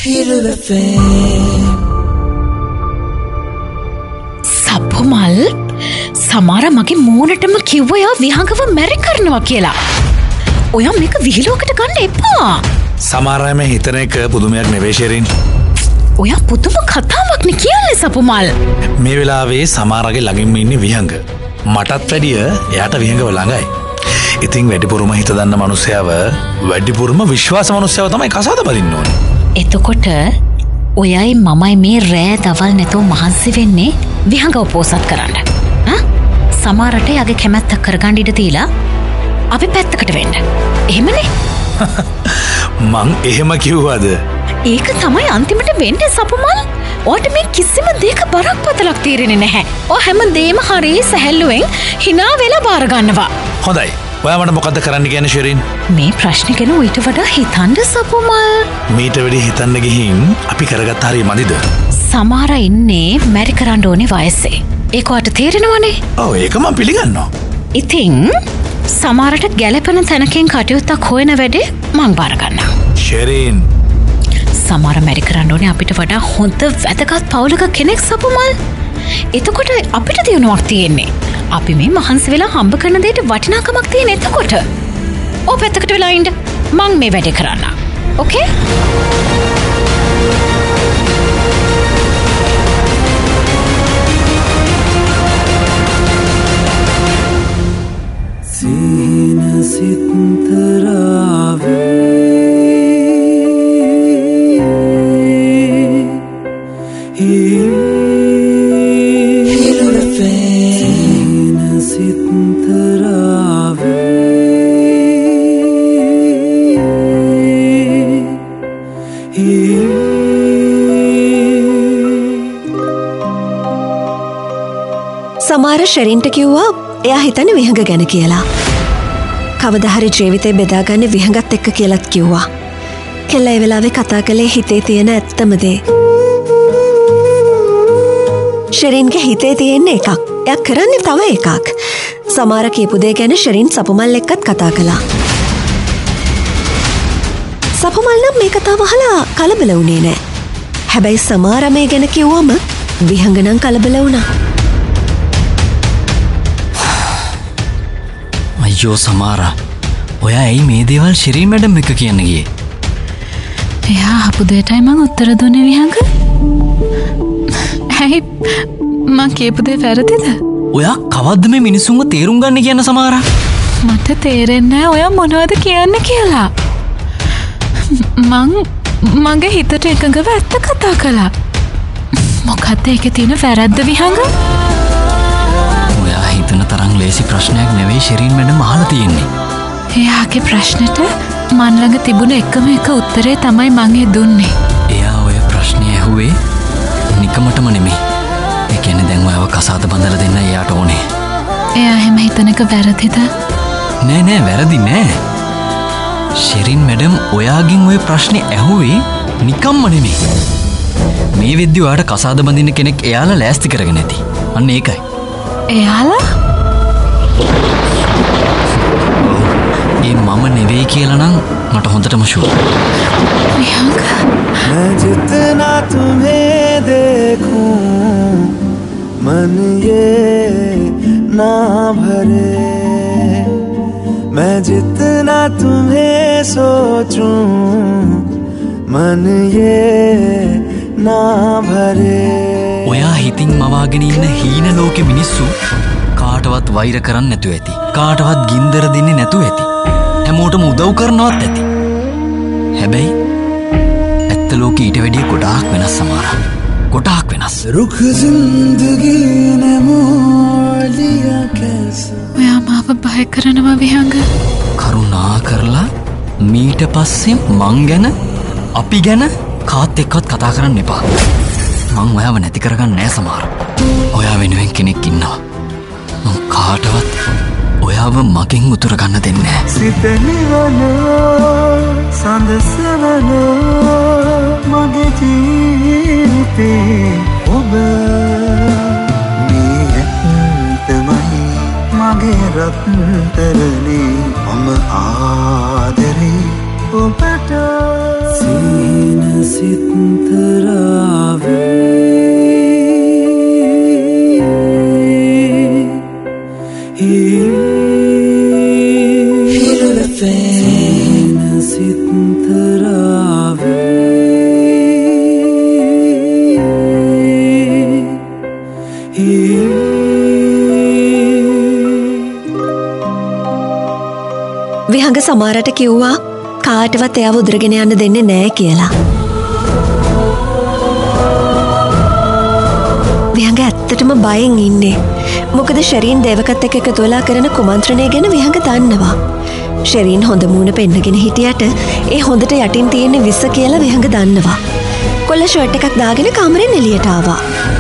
සප්පුමල් සමහර මගේ මූණටම කිව්වා යා විහංගව මැරි කරනවා කියලා. ඔයා මේක විහිළුවකට ගන්න එපා. සමහර අය මේ හිතන එක පුදුමයක් නෙවෙයි ෂෙරින්. ඔයා පුදුම කතාවක් නේ කියන්නේ සප්පුමල්. මේ වෙලාවේ සමහරගේ ළඟින්ම ඉන්නේ විහංග. මටත් වැඩිය එයාට විහංගව ළඟයි. ඉතින් වැඩිපුරම හිත දන්න මනුස්සයව වැඩිපුරම විශ්වාස මනුස්සයව තමයි කසාද බඳින්න ඕනේ. එතකොට ඔයයි මමයි මේ රෑ දවල් නැතුව මහන්සි වෙන්නේ විහංගව පෝසත් කරන්න. සමහරට යගේ කැමැත්තක් කරගන්න ඉඩ තියලා අපි පැත්තකට වෙන්න. එහෙමනේ? මං එහෙම කිව්වද? ඒක තමයි අන්තිමට වෙන්නේ සපුමල්. ඔයාට මේ කිසිම දෙයක බරක් පතලක් තීරෙන්නේ නැහැ. ඔය හැමදේම හරිය සැහැල්ලුවෙන් hina වෙලා බාර ගන්නවා. හොඳයි. ඔයා මට මොකද්ද කරන්න කියන්නේ ෂෙරින්? මේ ප්‍රශ්නේ ගැන ඊට වඩා හිතන්න සපුමල්. මීට වැඩි හිතන්න ගිහින් අපි කරගත්ත හරිය මදිද? සමහර ඉන්නේ මැරි කරන්න ඕනේ වයසේ. ඒක ඔයාට තේරෙනවනේ? ඔව් ඒක මම පිළිගන්නවා. ඉතින් සමහරට ගැළපෙන තැනකින් කටයුත්තක් හොයන වැඩේ මං බාර ගන්නවා. ෂෙරින් සමහර මැරි කරන්න ඕනේ අපිට වඩා හොඳ වැදගත් පවුලක කෙනෙක් සපුමල්. එතකොට අපිට දිනුවක් තියෙන්නේ. අපි මේ මහන්සි වෙලා හම්බ කරන දෙයට වටිනාකමක් තියෙන එතකොට. ඔය පැත්තකට වෙලා ඉන්න. මං මේ වැඩේ කරන්න. ඕකේ? සීන සිත්තරාවේ සමහර ෂෙරින්ට කිව්වා එයා හිතන්නේ විහංග ගැන කියලා. කවදා හරි ජීවිතේ බෙදාගන්නේ විහංගත් එක්ක කියලාත් කිව්වා. කෙල්ල ඒ වෙලාවේ කතා කළේ හිතේ තියෙන ඇත්තම දේ. ෂෙරින්ගේ හිතේ තියෙන එකක්. එයා කරන්නේ තව එකක්. සමහර කියපු දේ ගැන ෂෙරින් සපුමල් එක්කත් කතා කළා. සපුමල් නම් මේ කතාව අහලා කලබල වුණේ නෑ. හැබැයි සමහර මේ ගැන කිව්වම විහංග නම් කලබල වුණා. අයියෝ සමාරා, ඔයා ඇයි මේ දේවල් ෂෙරින් මැඩම් එක කියන්න ගියේ? එයා අපු දෙයටයි මං උත්තර දුන්නේ විහංග. ඇයි මං කියපු දේ වැරදිද? ඔයා කවද්ද මේ මිනිස්සුන්ව තේරුම් ගන්න කියන සමාරා? මට තේරෙන්නේ නැහැ ඔයා මොනවද කියන්නේ කියලා. මගේ හිතට එකඟව ඇත්ත කතා කළා. මොකද්ද ඒකේ තියෙන වැරද්ද විහංග? ඔයා හිතන තරම් ලේසි ප්‍රශ්නයක් නෙවෙයි ෂෙරින් මැඩම් අහලා තියෙන්නේ. එයාගේ ප්‍රශ්නෙට මන් ළඟ තිබුණ එකම එක උත්තරේ තමයි මං දුන්නේ. එයා ඔය ප්‍රශ්නේ ඇහුවේ නිකමටම නෙමෙයි. ඒ කියන්නේ දැන් ඔයව කසාද බඳලා දෙන්න එයාට ඕනේ. එයා එහෙම හිතන එක වැරදිද? නෑ වැරදි නෑ. ෂෙරින් මැඩම් ඔයාගෙන් ඔය ප්‍රශ්නේ ඇහුවේ නිකම්ම නෙමෙයි. මේ වෙද්දි ඔයාට කසාද බඳින්න කෙනෙක් එයාලා ලෑස්ති කරගෙන ඇති. අන්න ඒකයි. එයාලා? ඒ මම නෙවෙයි කියලා නම් මට හොඳටම ෂුවර්. විහංග, मैं जितना तुम्हें देखूं मन ये ना भरे, मैं जितना तुम्हें सोचूं मन ये ना भरे. ඔයා හිතින් මවාගෙන ඉන්න හීන ලෝකෙ මිනිස්සු කාටවත් වෛර කරන්න නැතුව ඇති. කාටවත් ගින්දර දෙන්නේ නැතුව ඇති. හැමෝටම උදව් කරනවත් ඇති. හැබැයි ඇත්ත ලෝකෙ ඊට වැඩිය ගොඩාක් වෙනස් සමහරක්. ගොඩාක් වෙනස්. रुख जिंदगी ने मोड़ लिया कैसा. ඔයා මාව බය කරනවා විහංග. කරුණා කරලා මීට පස්සේ මං ගැන අපි ගැන කාත් එක්කවත් කතා කරන්න එපා. මං ඔයාව නැති කරගන්න නෑ සමහර. ඔයා වෙනුවෙන් කෙනෙක් ඉන්නවා. මං කාටවත් ඔයාව මගෙන් උතුර ගන්න දෙන්නේ නෑ. සිතනිවනෝ සඳසවනෝ මගේ ජීවිතේ ඔබ මේ ඇත්තමයි මගේ රත්තරනේ මම ආදරේ ඔබට සීන සිත් විහඟ සමාරට කිව්වා කාටවත් එයාව උදුරගෙන යන්න දෙන්නේ නෑ කියලා. විහඟ ඇත්තටම බයෙන් ඉන්නේ. මොකද ශරීන් දේවකත් එක්ක එකතු වෙලා කරන කුමන්ත්‍රණය ගැන විහඟ දන්නවා. ශරීන් හොඳ මූණ පෙන්නගෙන හිටියට ඒ හොඳට යටින් තියෙන විස කියලා විහඟ දන්නවා. කොල්ල ෂර්ට් එකක් දාගෙන කාමරෙන් එළියට ආවා.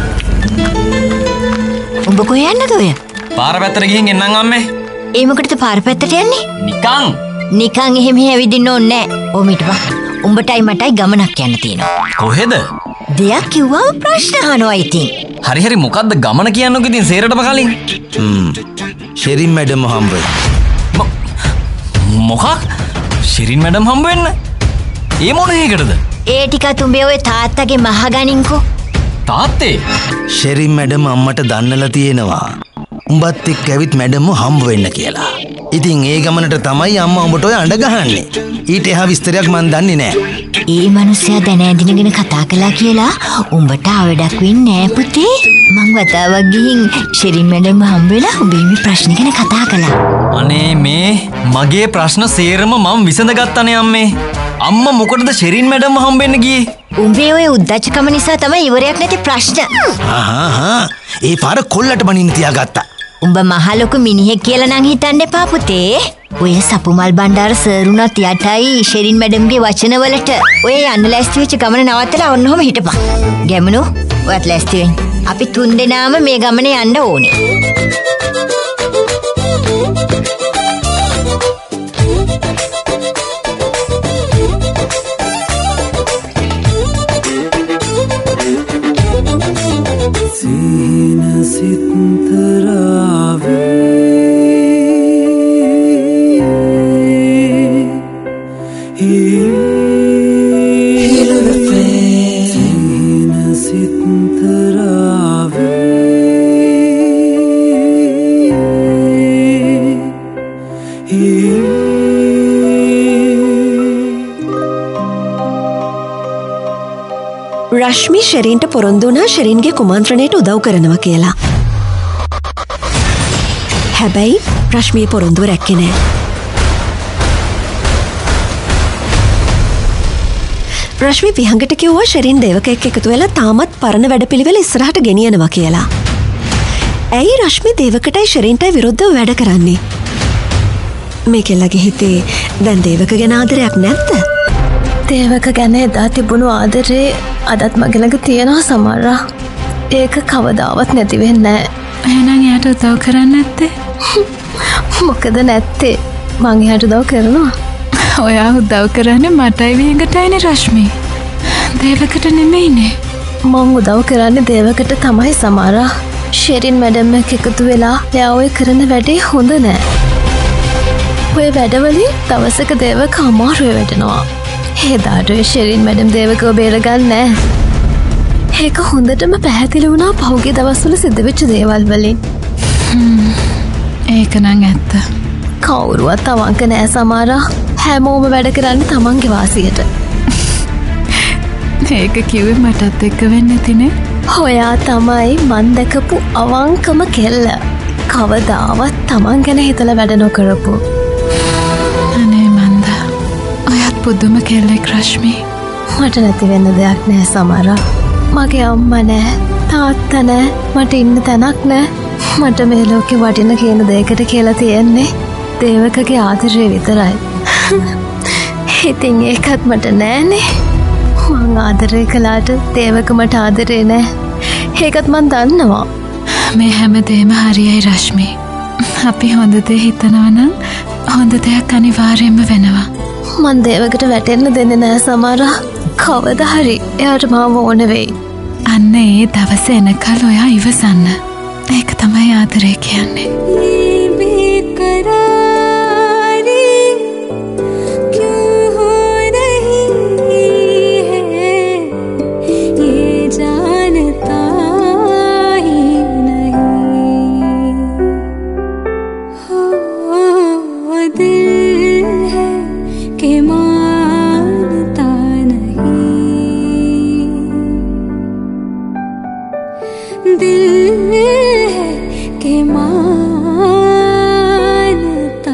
උඹ කොහෙ යන්නද ඔය? පාර පැත්තට ගිහින් එන්නම් අම්මේ. ඒ මොකටද පාර පැත්තට යන්නේ? නිකන් එහෙම ඇවිදින්න ඕනේ නෑ. ඕම හිටපන්. උඹටයි මටයි ගමනක් යන්න තියෙනවා. කොහෙද? දෙයක් කිව්වම ප්‍රශ්න අහනවා ඉතින්. හරි මොකද්ද ගමන කියන්නකෝ ඉතින් සේරටම කලින්. ශෙරින් මැඩම් හම්බ වෙයි. මොකක්? ශෙරින් මැඩම් හම්බ වෙන්න? ඒ මොන එකටද? ඒ ටිකත් උඹේ ඔය තාත්තගේ මහගනින්කෝ. තාත්තේ? ශෙරින් මැඩම් අම්මට දන්නලා තියෙනවා උඹත් එක්ක ඇවිත් මැඩම්ව හම්බ වෙන්න කියලා. ඉතින් ඒ ගමනට තමයි අම්මා උඹට ඔය අඬ ගහන්නේ. ඊට එහා විස්තරයක් මන් දන්නේ නෑ. ඒ මිනිස්සයා දැන ඇඳිනගෙන කතා කළා කියලා උඹට අවඩක් වෙන්නේ නෑ පුතේ. මං වතාවක් ගිහින් ශෙරින් මැඩම් හම්බ වෙලා උඹේ මේ ප්‍රශ්න ගැන කතා කළා. අනේ මේ මගේ ප්‍රශ්න සේරම මම විසඳගත්තානේ අම්මේ. අම්මා මොකටද ශෙරින් මැඩම්ව හම්බ වෙන්න ගියේ? උඹේ ඔය උද්දච්චකම නිසා තමයි ඉවරයක් නැති ප්‍රශ්න. ඒ පාර කොල්ලට බනින්න තියාගත්තා. උඹ මහ ලොකු මිනිහෙක් කියලා නම් හිතන්න එපා පුතේ. ඔය සපුමල් බණ්ඩාර සර්ුණත් යටයි ශෙරින් මැඩම්ගේ වචනවලට. ඔය යන්න ලෑස්ති වෙච්ච ගමන නවත්තලා ඔන්නෝම හිටපන්. ගැමුණු ඔයත් ලෑස්ති වෙන්න. අපි 3 දෙනාම මේ ගමනේ යන්න ඕනේ. රශ්මි ශෙරීන්ට පොරොන්දු වුණා ශෙරීන්ගේ කුමන්ත්‍රණයට උදව් කරනවා කියලා. හැබැයි රශ්මියේ පොරොන්දුව රැක්කේ නෑ. රශ්මි විහඟට කිව්වා ශෙරීන් දේවකයෙක් එකතු වෙලා තාමත් පරණ වැඩපිළිවෙල ඉස්සරහට ගෙනියනවා කියලා. ඇයි රශ්මි දේවකටයි ශෙරීන්ටයි විරුද්ධව වැඩ කරන්නේ? මේ කෙල්ලගේ හිතේ දැන් දේවක ගැන ආදරයක් නැද්ද? දේවක ගැන එදා තිබුණු ආදරේ අදත් මගේ ළඟ තියෙනවා සමහරා. ඒක කවදාවත් නැති වෙන්නේ නැහැ. එහෙනම් එයාට උදව් කරන්නේ නැත්තේ? මොකද නැත්තේ? මං එයාට උදව් කරනවා. ඔයා උදව් කරන්නේ මටයි විහඟටයිනේ රශ්මි. දේවකට නෙමෙයිනේ. මං උදව් කරන්නේ දේවකට තමයි සමහරා. ශෙරින් මැඩම් එක්ක එකතු වෙලා එයා ඔය කරන වැඩේ හොඳ නෑ. ඔය වැඩවලින් දවසක දේවක අමාරුවේ වැටෙනවා. එදාට ශෙරින් මැඩම් දේවකව බේරගන්නේ නෑ. ඒක හොඳටම පැහැදිලි වුණා පහුගිය දවස්වල සිද්ධ වෙච්ච දේවල් වලින්. ඒක නම් ඇත්ත. කවුරුවත් අවංක නෑ සමහරා. හැමෝම වැඩ කරන්නේ තමන්ගේ වාසියට. ඒක කිව්වේ මටත් එක්ක වෙන්න ඇතිනේ. ඔයා තමයි මන් දැකපු අවංකම කෙල්ල. කවදාවත් තමන් ගැන හිතලා වැඩ නොකරපු. අනේ මන්දා. ඔයත් පුදුම කෙල්ලෙක් රශ්මි. මට නැති වෙන්න දෙයක් නෑ සමහරා. මගේ අම්මා නෑ, තාත්තා නෑ, මට ඉන්න තැනක් නෑ. මට මේ ලෝකේ වටින කියන දෙයකට කියලා තියෙන්නේ දේවකගේ ආදරේ විතරයි. ඉතින් ඒකත් මට නෑනේ. මං ආදරේ කළාට දේවක මට ආදරේ නෑ. ඒකත් මං දන්නවා. මේ හැමදේම හරියයි රශ්මි. අපි හොඳ දේ හිතනවා නම් හොඳ දෙයක් අනිවාර්යයෙන්ම වෙනවා. මං දේවකට වැටෙන්න දෙන්නේ නෑ සමහරා. කවදා හරි එයාට මාව ඕන වෙයි. අන්න ඒ දවස එනකල් ඔයා ඉවසන්න. ඒක තමයි ආදරේ කියන්නේ. दिल है कि मानता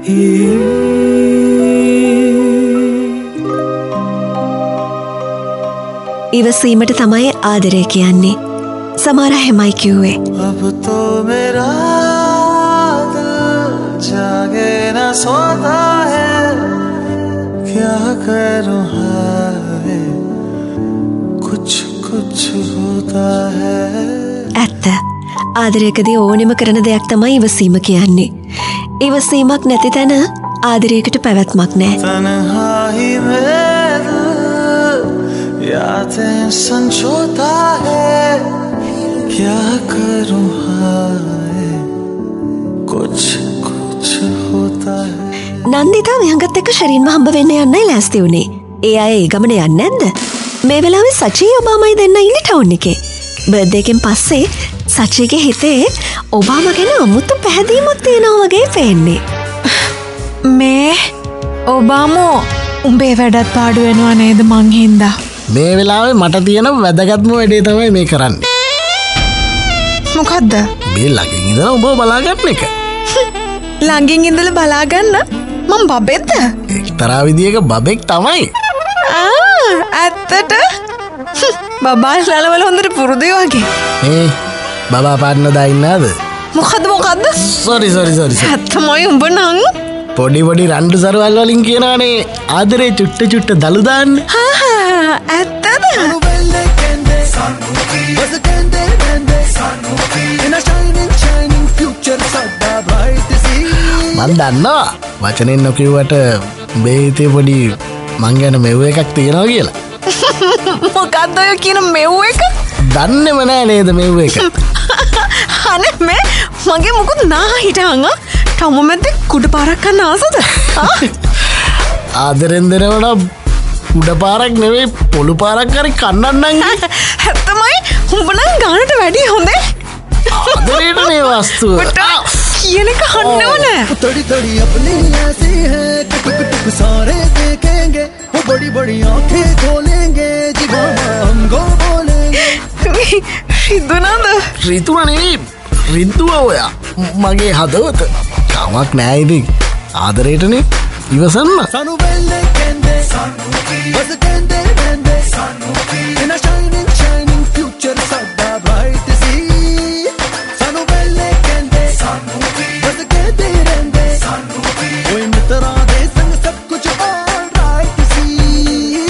ඉවසීමට තමයි ආදරය කියන්නේ. සමහර හැමයි කිව්වේ. अब तो मेरा दिल जागे न सोता है क्या करूं हाय कुछ कुछ होता है. ඇත්ත. ආදරයකදී ඕනෙම කරන දෙයක් තමයි ඉවසීම කියන්නේ. ඉවසීමක් නැති තැන ආදරයකට පැවැත්මක් නෑ. तन्हाई में दिल यादें संजोता है क्या करूं हाय कुछ कुछ होता है. නන්දිතා විහඟත් එක්ක ශරීන්ව හම්බ වෙන්න යන්නයි ලෑස්ති වුණේ. ඒ අය ඒ ගමන යන්නේ නැද්ද? මේ වෙලාවේ සචී ඔබාමයි දෙන්න ඉන්නේ ටවුන් එකේ. බර්ත්ඩේ එකෙන් පස්සේ සචීගේ හිතේ ඔබාම ගැන අමුතු පැහැදීමක් තියෙනවා වගේ පේන්නේ. මේ ඔබාමෝ උඹේ වැඩත් පාඩු වෙනවා නේද මං හින්දා? මේ වෙලාවේ මට තියෙන වැදගත්ම වැඩේ තමයි මේ කරන්නේ. මොකද්ද? මේ ළඟින් ඉඳලා ඔබ බලාගන්න එක. ළඟින් ඉඳලා බලාගන්න? මං බබෙක්ද? එක්තරා විදියක බබෙක් තමයි. ඇත්තට? බබා නලවල හොඳට පුරුදුයි වගේ. මේ බබා පාන්න දාන්නද? මොකද්ද? සෝරි. ඇත්තමයි උඹ නං පොඩි රණ්ඩු සරවල් වලින් කියනවානේ ආදරේ චුට්ට දලු දාන්න. ඇත්තද? මන් දන්නවා වචනෙන් නොකිව්වට උඹේ හිතේ පොඩි මං ගැන මෙව් එකක් තියෙනවා කියලා. මොකද්ද ඔය කියන මෙව් එක? දන්නේම නෑ නේද මෙව් එක? අනේ මේ මගේ මොකද නා හිටහංග ටම මැද්දේ කුඩ පාරක් කන්න ආසද? ආදරෙන් දෙනවට කුඩ පාරක් නෙවෙයි පොළු පාරක් හරි කන්නන්නම්. ඇත්තමයි උඹ නම් ගානට වැඩි හොඳේ. ආදරේට මේ වස්තුව කියන එක අහන්න ඕනේ. तड़ी तड़ी अपनी ऐसी है टुक टुक सारे देखेंगे वो बड़ी बड़ी आंखें खोलेंगे जीवाना हमको बोलेंगे. රිදුනද? රිතුව නෙවෙයි රිද්දුව ඔයා මගේ හදවත. කමක් නෑ ඉතින් ආදරේටනේ ඉවසන්න. Sanu belle kende bas kende kende in a shining future sada bright see. Sanu belle kende bas kende kende ओए मित्रा दे संग सब कुछ all right see.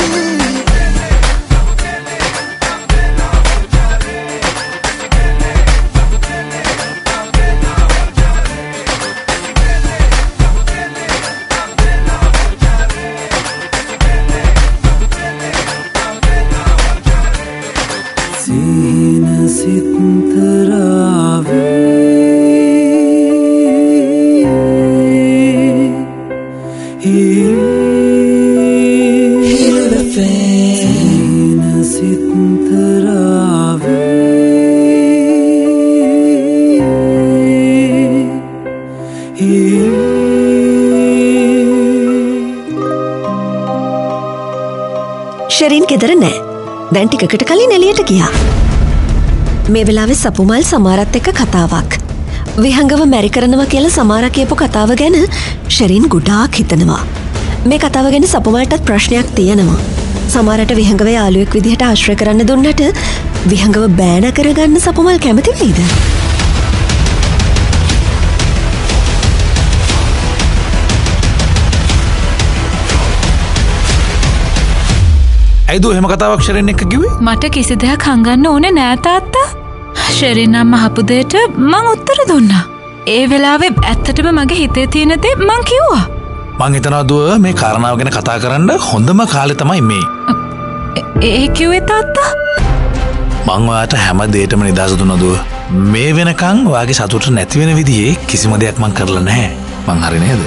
ශරීන් ගෙදර නෑ. දැන් ටිකකට කලින් එළියට ගියා. මේ වෙලාවේ සපුමල් සමාරත් එක්ක කතාවක්. විහංගව මැරි කරනවා කියලා සමාරා කියපු කතාව ගැන ශරීන් ගොඩාක් හිතනවා. මේ කතාව ගැන සපුමල්ටත් ප්‍රශ්නයක් තියෙනවා. සමාරට විහංගව යාළුවෙක් විදිහට ආශ්‍රය කරන්න දුන්නට විහංගව බෑන කරගන්න සපුමල් කැමති වෙයිද? ඇයිද එහෙම කතාවක් ශරීන් එක්ක කිව්වේ? මට කිසි දෙයක් හංගන්න ඕනේ නෑ තාත්තා. ශරීන් අම්ම අහපු දෙයට මං උත්තර දුන්නා. ඒ වෙලාවේ ඇත්තටම මගේ හිතේ තියෙන දේ මං කිව්වා. මං හිතනවා දුව මේ කාරණාව ගැන කතා කරන්න හොඳම කාලේ තමයි මේ. ඒ කිව්වේ තාත්තා? මං ඔයාට හැම දෙයකටම නිදහස දුන්නා දුව. මේ වෙනකන් ඔයාගේ සතුට නැති වෙන විදිහේ කිසිම දෙයක් මං කරලා නැහැ. මං හරි නේද?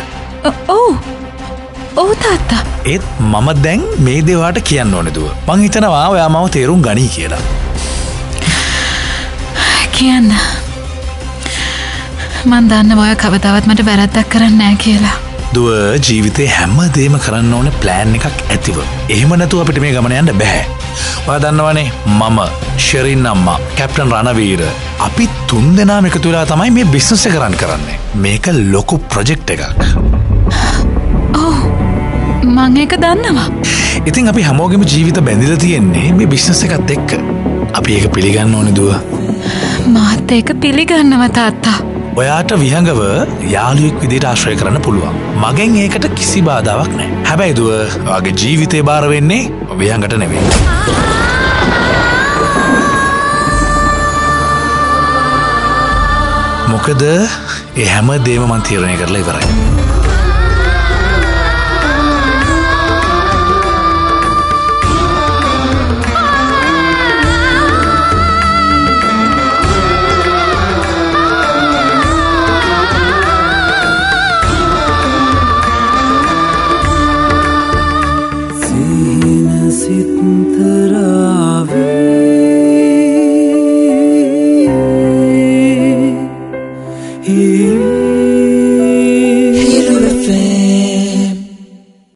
ඔව් තාත්තා. ඒත් මම දැන් මේ දේවාට කියන්න ඕනේ දුව. මං හිතනවා ඔයා මම තේරුම් ගනී කියලා. කියන්න. මං දන්නවා ඔයා කවදාවත් මට වැරද්දක් කරන්නේ නැහැ කියලා. දුව ජීවිතේ හැම දෙයක්ම කරන්න ඕනේ ප්ලෑන් එකක් ඇතිව. එහෙම නැතුව අපිට මේ ගමන යන්න බෑ. ඔයා දන්නවනේ මම ශරීන් අම්මා කැප්ටන් රණවීර අපි 3 දෙනාම එකතු වෙලා තමයි මේ බිස්නස් එක රන් කරන්නේ. මේක ලොකු ප්‍රොජෙක්ට් එකක්. මං ඒක දන්නවා. ඉතින් අපි හැමෝගෙම ජීවිත බැඳිලා තියෙන්නේ මේ බිස්නස් එකත් එක්ක. අපි ඒක පිළිගන්න ඕනේ දුව. මාත් ඒක පිළිගන්නවා තාත්තා. ඔයාට විහඟව යාළුවෙක් විදිහට ආශ්‍රය කරන්න පුළුවන්. මගෙන් ඒකට කිසි බාධාවක් නැහැ. හැබැයි දුව ඔයාගේ ජීවිතේ බාර වෙන්නේ විහඟට නෙවෙයි. මොකද ඒ හැම දේම මන් තීරණය කරලා ඉවරයි.